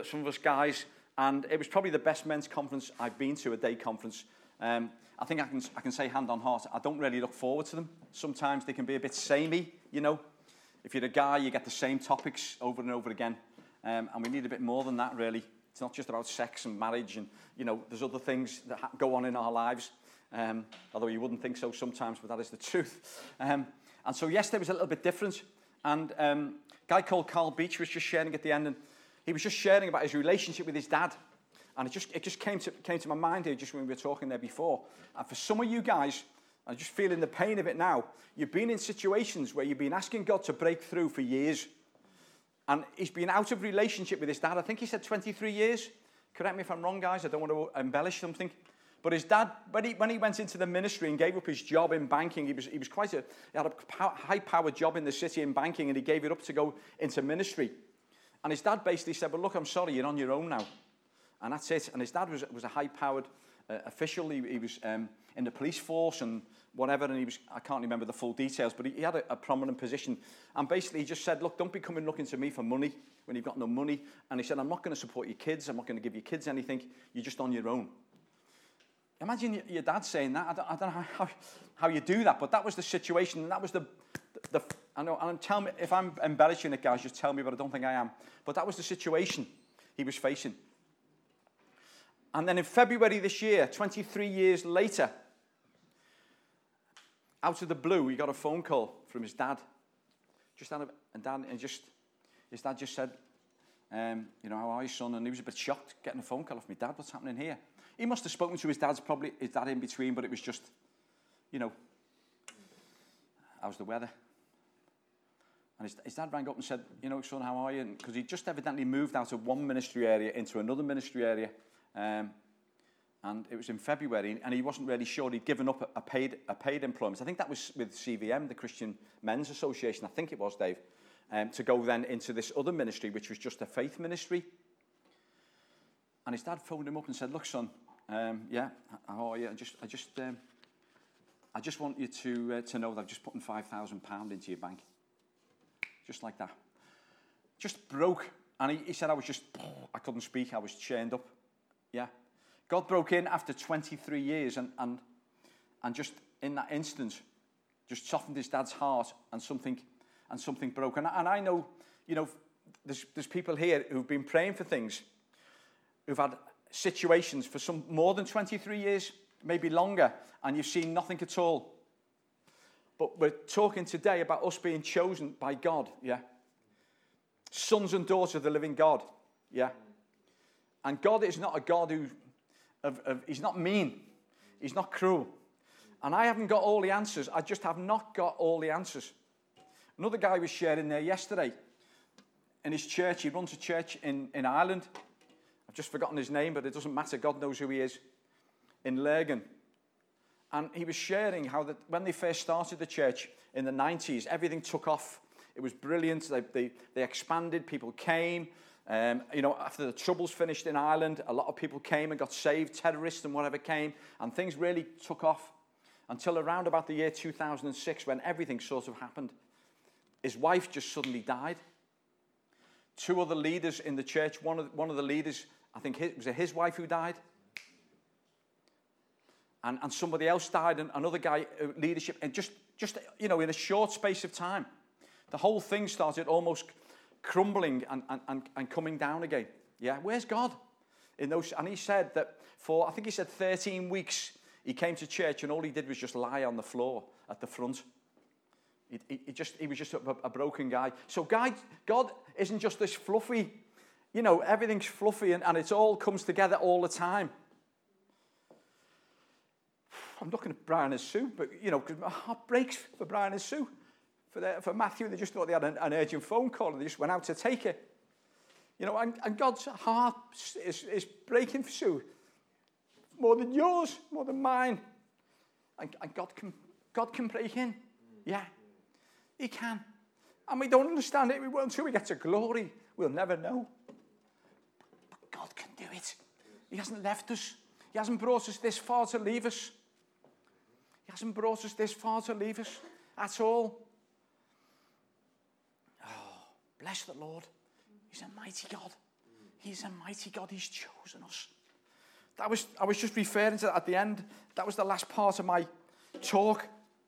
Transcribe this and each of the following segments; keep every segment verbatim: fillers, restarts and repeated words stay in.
of, some of us guys, and it was probably the best men's conference I've been to, a day conference. Um, I think I can I can say hand on heart, I don't really look forward to them. Sometimes they can be a bit samey, you know. If you're a guy, you get the same topics over and over again. Um, and we need a bit more than that, really. It's not just about sex and marriage and, you know, there's other things that ha- go on in our lives. Um, although you wouldn't think so sometimes, but that is the truth. Um, and so yesterday was a little bit different. And um, a guy called Carl Beach was just sharing at the end, and he was just sharing about his relationship with his dad. And it just it just came to came to my mind here just when we were talking there before. And for some of you guys, I'm just feeling the pain of it now. You've been in situations where you've been asking God to break through for years. And he's been out of relationship with his dad. I think he said twenty-three years. Correct me if I'm wrong, guys. I don't want to embellish something. But his dad, when he, when he went into the ministry and gave up his job in banking, he was he was quite a he had a high-powered job in the city in banking, and he gave it up to go into ministry. And his dad basically said, well, look, I'm sorry, you're on your own now. And that's it. And his dad was was a high-powered uh, official. He, he was um, in the police force and whatever, and he was, I can't remember the full details, but he, he had a, a prominent position. And basically he just said, look, don't be coming looking to me for money when you've got no money. And he said, I'm not going to support your kids. I'm not going to give your kids anything. You're just on your own. Imagine your dad saying that. I don't, I don't know how, how you do that, but that was the situation, and that was the, the, the I know, and tell me, if I'm embellishing it, guys, just tell me, but I don't think I am. But that was the situation he was facing. And then in February this year, twenty-three years later, out of the blue, he got a phone call from his dad. Just out of, and dad, and just, his dad just said, um, you know, how are you, son? And he was a bit shocked getting a phone call off my dad. What's happening here? He must have spoken to his dad's probably his dad in between, but it was just, you know, how's the weather? And his, his dad rang up and said, you know, son, how are you? Because he just evidently moved out of one ministry area into another ministry area. Um, and it was in February, and he wasn't really sure. He'd given up a, a paid a paid employment. I think that was with C V M, the Christian Men's Association. I think it was, Dave, um, to go then into this other ministry, which was just a faith ministry. And his dad phoned him up and said, look, son, um, yeah, how are you? I just, I just, um, I just want you to uh, to know that I've just put in five thousand pounds into your bank. Just like that. Just broke. And he, he said, I was just, I couldn't speak. I was chained up. Yeah. God broke in after twenty-three years and, and, and just in that instant, just softened his dad's heart, and something, and something broke. And, and I know, you know, there's, there's people here who've been praying for things, who've had situations for some more than twenty-three years, maybe longer, and you've seen nothing at all. But we're talking today about us being chosen by God, yeah? Sons and daughters of the living God, yeah? And God is not a God who, of, of, he's not mean. He's not cruel. And I haven't got all the answers. I just have not got all the answers. Another guy was sharing there yesterday in his church. He runs a church in, in Ireland. I've just forgotten his name, but it doesn't matter. God knows who he is. In Lurgan. And he was sharing how that when they first started the church in the nineties, everything took off. It was brilliant. They, they, they expanded. People came. Um, you know, after the Troubles finished in Ireland, a lot of people came and got saved, terrorists and whatever came, and things really took off until around about the year two thousand six, when everything sort of happened. His wife just suddenly died. Two other leaders in the church, one of, one of the leaders, I think his, was it his wife who died? And, and somebody else died, and another guy, uh, leadership, and just, just, you know, in a short space of time, the whole thing started almost crumbling and, and, and coming down again. Yeah, where's God? In those, and he said that for, I think he said thirteen weeks, he came to church and all he did was just lie on the floor at the front. He, he, he just, he was just a, a broken guy. So God, God isn't just this fluffy, you know, everything's fluffy and, and it all comes together all the time. I'm looking at Brian and Sue, but, you know, because my heart breaks for Brian and Sue. For, the, for Matthew, they just thought they had an, an urgent phone call and they just went out to take it. You know, and, and God's heart is, is breaking for Sue. More than yours, more than mine. And, and God can God can break in. Yeah, he can. And we don't understand it. We won't until we get to glory. We'll never know. But God can do it. He hasn't left us. He hasn't brought us this far to leave us. He hasn't brought us this far to leave us at all. Bless the Lord. He's a mighty God. He's a mighty God. He's chosen us. That was, I was just referring to that at the end. That was the last part of my talk.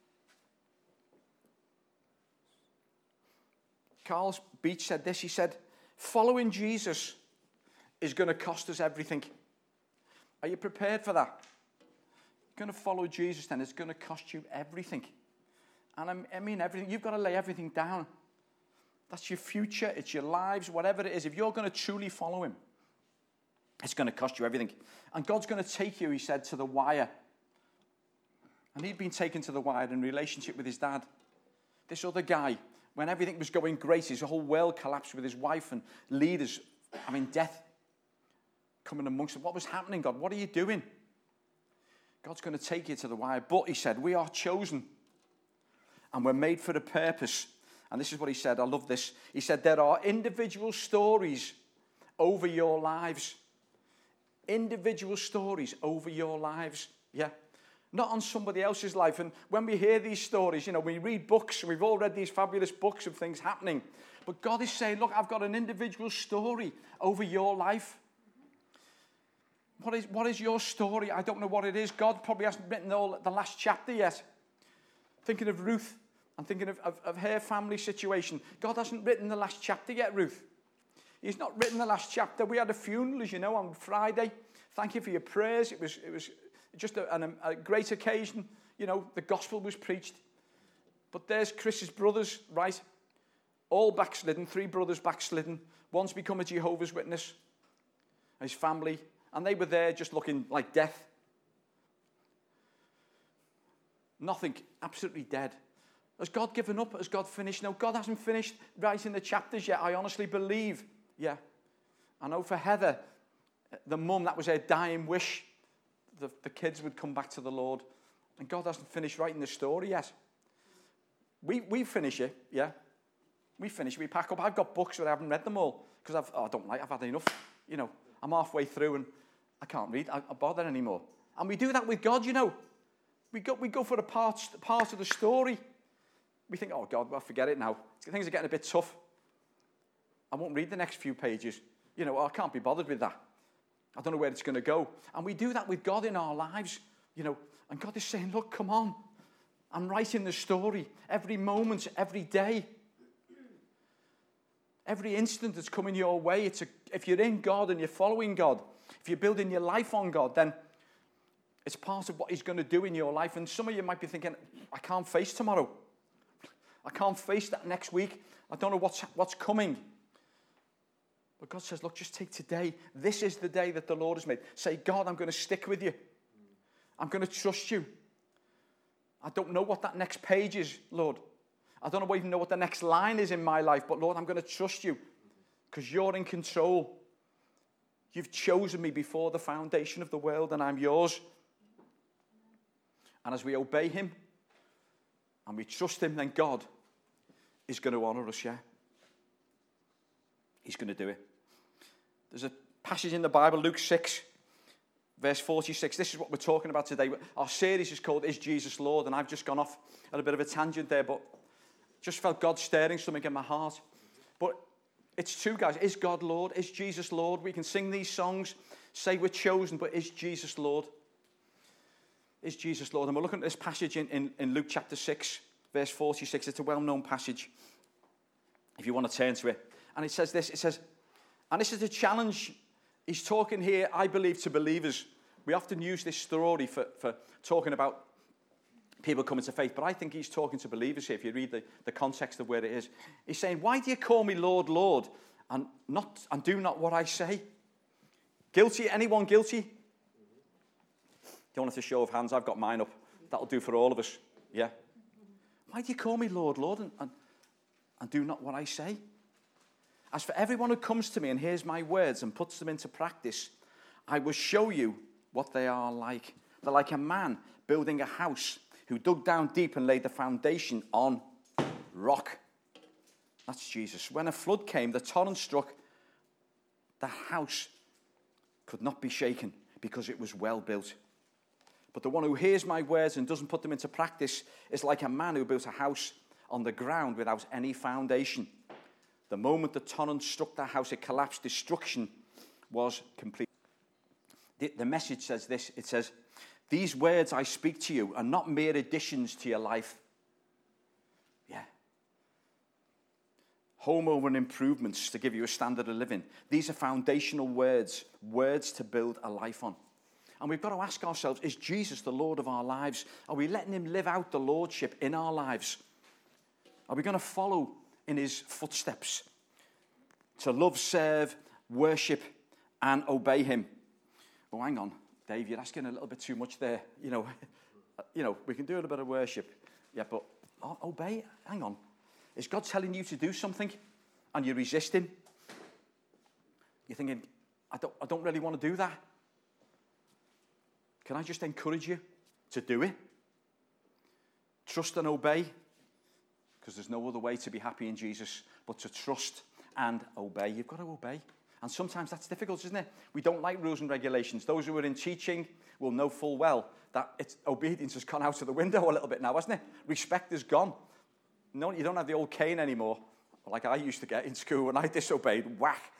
Carl Beach said this. He said, following Jesus is going to cost us everything. Are you prepared for that? You're going to follow Jesus, then it's going to cost you everything. And I mean everything. You've got to lay everything down. That's your future. It's your lives, whatever it is. If you're going to truly follow him, it's going to cost you everything. And God's going to take you, he said, to the wire. And he'd been taken to the wire in relationship with his dad. This other guy, when everything was going great, his whole world collapsed with his wife and leaders. I mean, death coming amongst them. What was happening, God? What are you doing? God's going to take you to the wire. But, he said, we are chosen. And we're made for a purpose. And this is what he said. I love this. He said, there are individual stories over your lives. Individual stories over your lives. Yeah. Not on somebody else's life. And when we hear these stories, you know, we read books, we've all read these fabulous books of things happening. But God is saying, look, I've got an individual story over your life. What is, what is your story? I don't know what it is. God probably hasn't written all the last chapter yet. Thinking of Ruth. I'm thinking of, of, of her family situation. God hasn't written the last chapter yet, Ruth. He's not written the last chapter. We had a funeral, as you know, on Friday. Thank you for your prayers. It was, it was just a, an, a great occasion. You know, the gospel was preached. But there's Chris's brothers, right? All backslidden, three brothers backslidden. One's become a Jehovah's Witness. His family. And they were there just looking like death. Nothing. Absolutely dead. Has God given up? Has God finished? No, God hasn't finished writing the chapters yet. I honestly believe. Yeah. I know for Heather, the mum, that was her dying wish. The, the kids would come back to the Lord. And God hasn't finished writing the story yet. We we finish it, yeah. We finish it. We pack up. I've got books, but I haven't read them all. Because I've oh, I don't like I've had enough. You know, I'm halfway through and I can't read. I, I bother anymore. And we do that with God, you know. We go, we go for a part, part of the story. We think, oh, God, well, forget it now. Things are getting a bit tough. I won't read the next few pages. You know, oh, I can't be bothered with that. I don't know where it's going to go. And we do that with God in our lives, you know. And God is saying, look, come on. I'm writing the story every moment, every day. Every instant that's coming your way. It's a, if you're in God and you're following God, if you're building your life on God, then it's part of what he's going to do in your life. And some of you might be thinking, I can't face tomorrow. I can't face that next week. I don't know what's, what's coming. But God says, look, just take today. This is the day that the Lord has made. Say, God, I'm going to stick with you. I'm going to trust you. I don't know what that next page is, Lord. I don't even know what the next line is in my life. But Lord, I'm going to trust you because you're in control. You've chosen me before the foundation of the world and I'm yours. And as we obey him and we trust him, then God is going to honor us, yeah? He's going to do it. There's a passage in the Bible, Luke six, verse forty-six. This is what we're talking about today. Our series is called Is Jesus Lord? And I've just gone off at a bit of a tangent there, but just felt God stirring something in my heart. But it's true, guys. Is God Lord? Is Jesus Lord? We can sing these songs, say we're chosen, but is Jesus Lord? Is Jesus Lord? And we're looking at this passage in, in, in Luke chapter six, verse forty-six. It's a well-known passage, if you want to turn to it. And it says this, it says, and this is a challenge. He's talking here, I believe, to believers. We often use this story for, for talking about people coming to faith, but I think he's talking to believers here, if you read the, the context of where it is. He's saying, why do you call me Lord, Lord, and not and do not what I say? Guilty? Anyone guilty? Don't want a show of hands. I've got mine up. That'll do for all of us. Yeah. Why do you call me Lord, Lord, and, and, and do not what I say? As for everyone who comes to me and hears my words and puts them into practice, I will show you what they are like. They're like a man building a house who dug down deep and laid the foundation on rock. That's Jesus. When a flood came, the torrent struck. The house could not be shaken because it was well built. But the one who hears my words and doesn't put them into practice is like a man who built a house on the ground without any foundation. The moment the torrent struck the house, it collapsed. Destruction was complete. The, the message says this. It says, these words I speak to you are not mere additions to your life. Yeah. Home over and improvements to give you a standard of living. These are foundational words, words to build a life on. And we've got to ask ourselves, is Jesus the Lord of our lives? Are we letting him live out the lordship in our lives? Are we going to follow in his footsteps to love, serve, worship, and obey him? Oh, hang on, Dave, you're asking a little bit too much there. You know, you know, we can do a little bit of worship, yeah, but oh, obey. Hang on, is God telling you to do something, and you resist him? You're thinking, I don't, I don't really want to do that. Can I just encourage you to do it? Trust and obey, because there's no other way to be happy in Jesus but to trust and obey. You've got to obey. And sometimes that's difficult, isn't it? We don't like rules and regulations. Those who are in teaching will know full well that it's, obedience has gone out of the window a little bit now, hasn't it? Respect is gone. No, you don't have the old cane anymore, like I used to get in school when I disobeyed. Whack.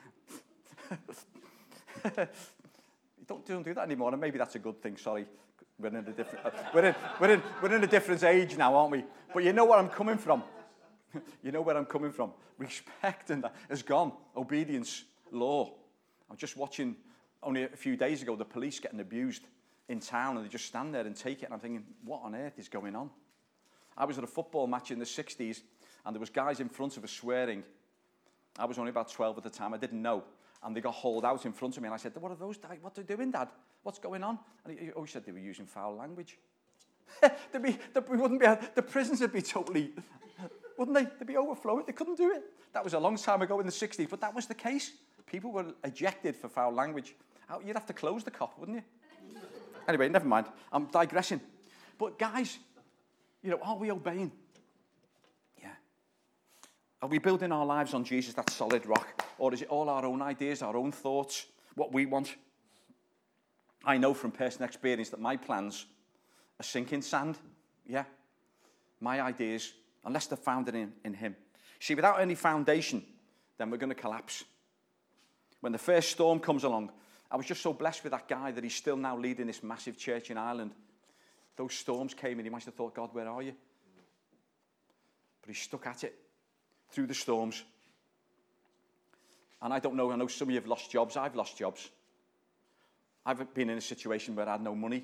You don't, don't do that anymore, and maybe that's a good thing. Sorry, we're in a different. Uh, we're in we're in we're in a different age now, aren't we? But you know where I'm coming from. You know where I'm coming from. Respect and that has gone. Obedience. Law. I'm just watching only a few days ago the police getting abused in town, and they just stand there and take it, and I'm thinking, what on earth is going on? I was at a football match in the sixties, and there was guys in front of us swearing. I was only about twelve at the time. I didn't know, and they got hauled out in front of me, and I said, what are those? What are they doing, Dad? What's going on? And he, oh, he said they were using foul language. They'd be, they, we wouldn't be, the prisons would be totally, wouldn't they? They'd be overflowing. They couldn't do it. That was a long time ago in the sixties, but that was the case. People were ejected for foul language. You'd have to close the cop, wouldn't you? Anyway, never mind. I'm digressing. But guys, you know, are we obeying? Yeah. Are we building our lives on Jesus, that solid rock? Or is it all our own ideas, our own thoughts, what we want? I know from personal experience that my plans are sinking sand. Yeah. My ideas, unless they're founded in, in him. See, without any foundation, then we're going to collapse. When the first storm comes along, I was just so blessed with that guy that he's still now leading this massive church in Ireland. Those storms came and he must have thought, God, where are you? But he stuck at it through the storms. And I don't know, I know some of you have lost jobs. I've lost jobs. I've been in a situation where I had no money.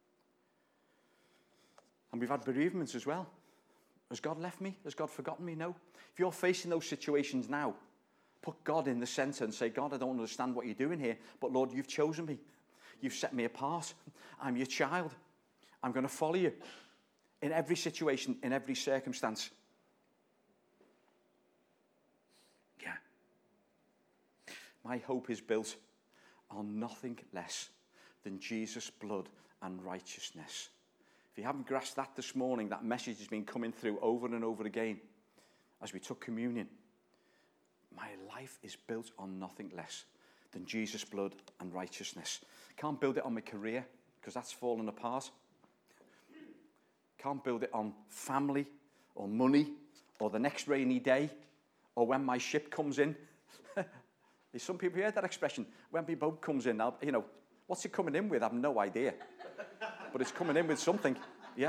And we've had bereavements as well. Has God left me? Has God forgotten me? No. If you're facing those situations now, put God in the center and say, God, I don't understand what you're doing here, but Lord, you've chosen me. You've set me apart. I'm your child. I'm going to follow you in every situation, in every circumstance. Yeah. My hope is built on nothing less than Jesus' blood and righteousness. If you haven't grasped that this morning, that message has been coming through over and over again as we took communion. My life is built on nothing less than Jesus' blood and righteousness. Can't build it on my career because that's fallen apart. Can't build it on family or money or the next rainy day or when my ship comes in. Some people heard that expression. When my boat comes in, I'll, you know, what's it coming in with? I have no idea. But it's coming in with something, yeah.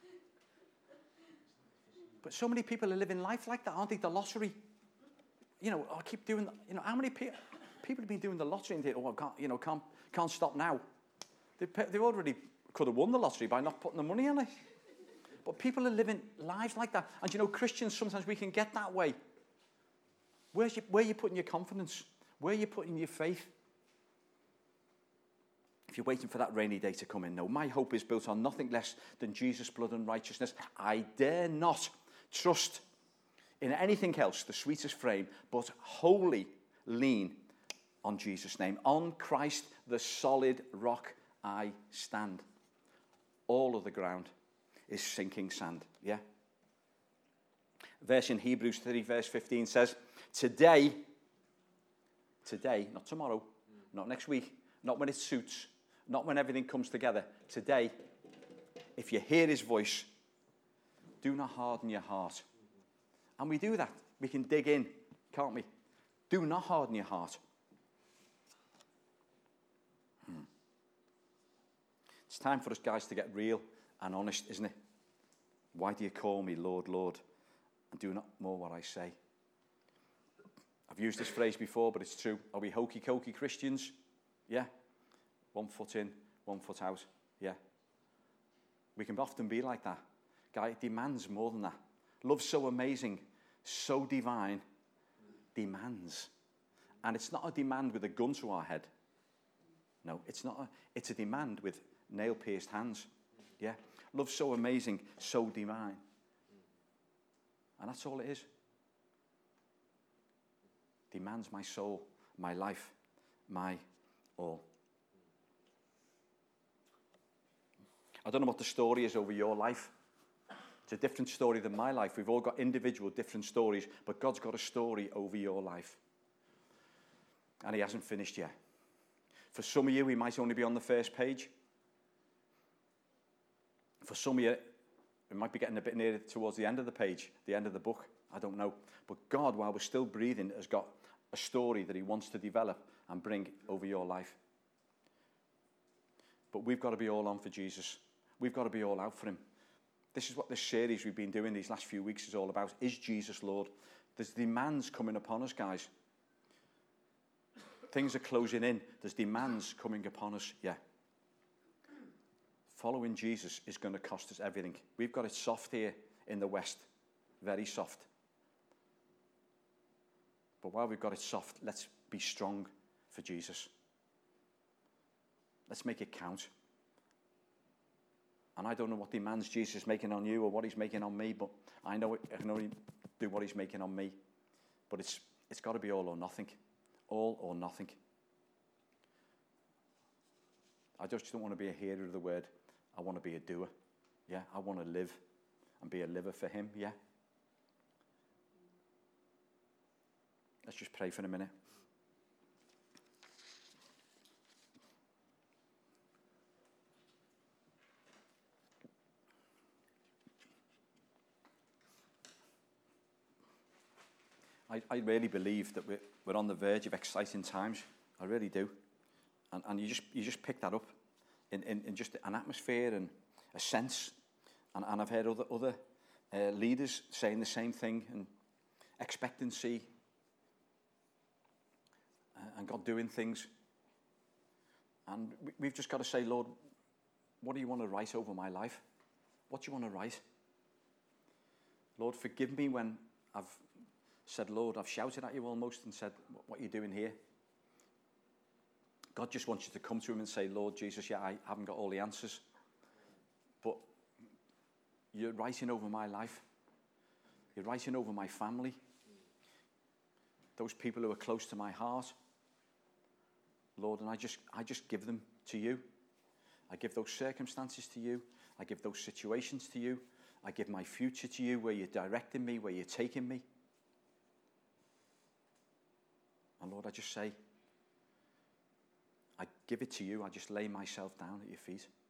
But so many people are living life like that, aren't they? The lottery. You know, I keep doing, you know, how many pe- people have been doing the lottery and they, oh, I can't, you know, can't, can't stop now. They, they already could have won the lottery by not putting the money on it. But people are living lives like that. And you know, Christians, sometimes we can get that way. Where's your, where are you putting your confidence? Where are you putting your faith? If you're waiting for that rainy day to come in, no, my hope is built on nothing less than Jesus' blood and righteousness. I dare not trust in anything else, the sweetest frame, but wholly lean on Jesus' name. On Christ, the solid rock, I stand. All of the ground is sinking sand, yeah? Verse in Hebrews three, verse fifteen says, today, today, not tomorrow, not next week, not when it suits, not when everything comes together. Today, if you hear his voice, do not harden your heart. And we do that. We can dig in, can't we? Do not harden your heart. It's time for us guys to get real and honest, isn't it? Why do you call me Lord, Lord, and do not more what I say? I've used this phrase before, but it's true. Are we hokey-cokey Christians? Yeah. One foot in, one foot out. Yeah. We can often be like that. Guy, it demands more than that. Love's so amazing, so divine, demands. And it's not a demand with a gun to our head. No, it's not. A, it's a demand with nail-pierced hands. Yeah. Love's so amazing, so divine. And that's all it is. Demands my soul, my life, my all. I don't know what the story is over your life. It's a different story than my life. We've all got individual different stories, but God's got a story over your life. And he hasn't finished yet. For some of you, he might only be on the first page. For some of you, it might be getting a bit nearer towards the end of the page, the end of the book. I don't know. But God, while we're still breathing, has got a story that he wants to develop and bring over your life. But we've got to be all on for Jesus. We've got to be all out for him. This is what this series we've been doing these last few weeks is all about. Is Jesus Lord? There's demands coming upon us, guys. Things are closing in. There's demands coming upon us. Yeah. Following Jesus is going to cost us everything. We've got it soft here in the West. Very soft. But while we've got it soft, let's be strong for Jesus. Let's make it count. And I don't know what demands Jesus is making on you or what he's making on me, but I know it, I can only do what he's making on me. But it's it's got to be all or nothing. All or nothing. I just don't want to be a hearer of the word. I want to be a doer. Yeah, I want to live and be a liver for him. Yeah. Let's just pray for a minute. I, I really believe that we're, we're on the verge of exciting times. I really do. And, and you just you just pick that up in, in, in just an atmosphere and a sense. And, and I've heard other, other uh, leaders saying the same thing, and expectancy uh, and God doing things. And we, we've just got to say, Lord, what do you want to write over my life? What do you want to write? Lord, forgive me when I've said, Lord, I've shouted at you almost and said, what are you doing here? God just wants you to come to him and say, Lord Jesus, yeah, I haven't got all the answers, but you're writing over my life. You're writing over my family. Those people who are close to my heart. Lord, and I just, I just give them to you. I give those circumstances to you. I give those situations to you. I give my future to you, where you're directing me, where you're taking me. And Lord, I just say, I give it to you. I just lay myself down at your feet.